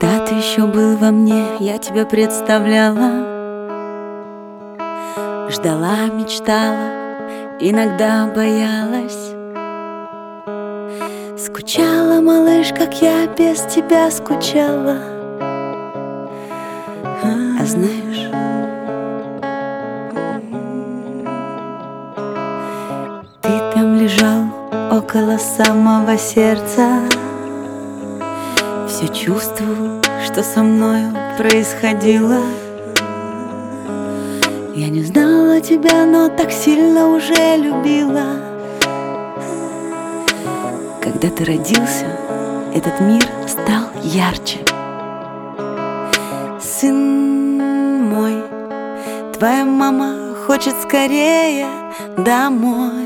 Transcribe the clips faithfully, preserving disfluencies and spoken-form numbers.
Когда ты еще был во мне, я тебя представляла, ждала, мечтала, иногда боялась. Скучала, малыш, как я без тебя скучала. А знаешь, ты там лежал около самого сердца, все чувствовал, что со мною происходило. Я не знала тебя, но так сильно уже любила. Когда ты родился, этот мир стал ярче. Сын мой, твоя мама хочет скорее домой.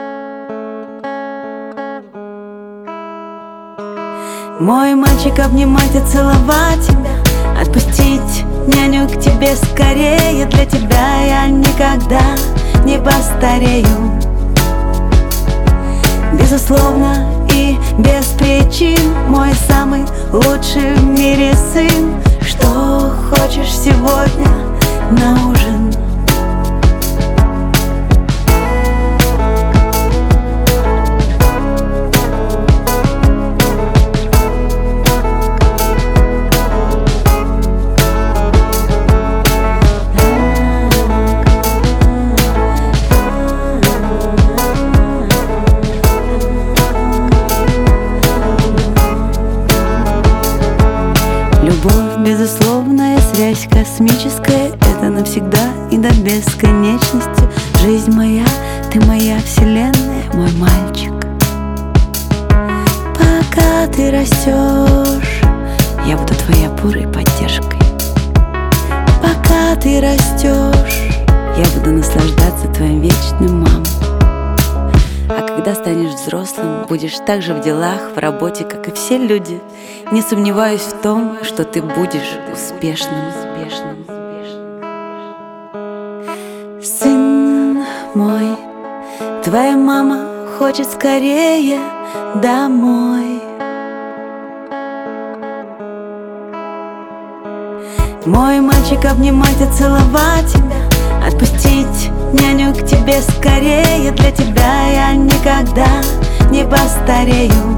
Мой мальчик, обнимать и целовать тебя, отпустить няню к тебе скорее. Для тебя я никогда не постарею. Безусловно и без причин, мой самый лучший в мире сын. Что хочешь сегодня на ужин? Любовь, безусловная связь космическая, это навсегда и до бесконечности. Жизнь моя, ты моя вселенная, мой мальчик. Пока ты растешь, я буду твоей опорой и поддержкой. Пока ты растешь, я буду наслаждаться твоим вечным, мам. А когда станешь взрослым, будешь так же в делах, в работе, как и все люди. Не сомневаюсь в том, что ты будешь успешным. Сын мой, твоя мама хочет скорее домой. Мой мальчик, обнимать и целовать тебя, отпустить няню к тебе скорее. Для тебя я никогда не постарею.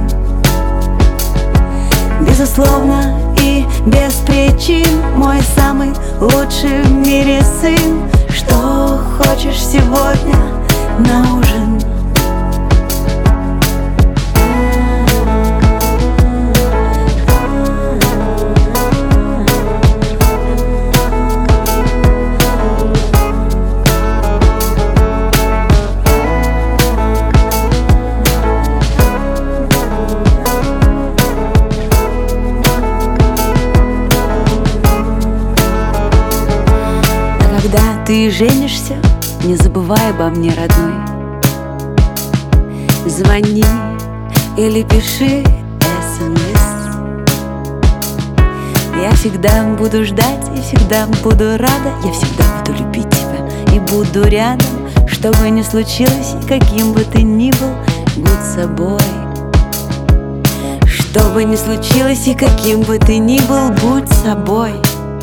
Безусловно и без причин, мой самый лучший в мире сын. Что хочешь сегодня на ужин? Когда ты женишься, не забывай обо мне, родной. Звони или пиши эс эм эс. Я всегда буду ждать и всегда буду рада. Я всегда буду любить тебя и буду рядом. Что бы ни случилось и каким бы ты ни был, будь собой. Что бы ни случилось и каким бы ты ни был, будь собой.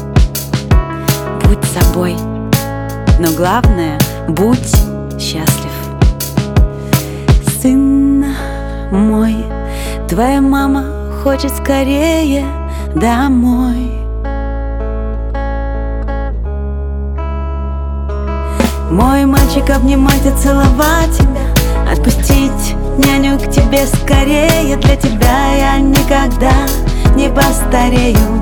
Будь собой. Но главное, будь счастлив. Сын мой, твоя мама хочет скорее домой. Мой мальчик, обнимать и целовать тебя, отпустить няню к тебе скорее. Для тебя я никогда не постарею.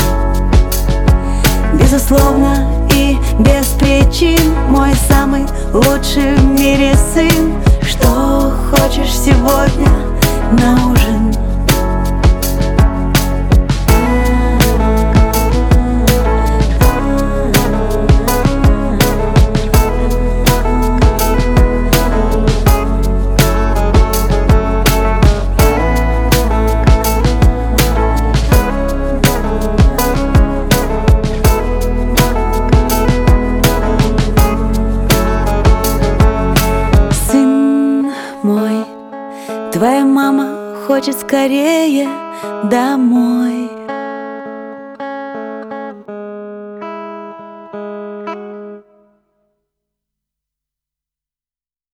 Безусловно и без причин, мой самый лучший в мире сын. Что хочешь сегодня на ужин? Твоя мама хочет скорее домой.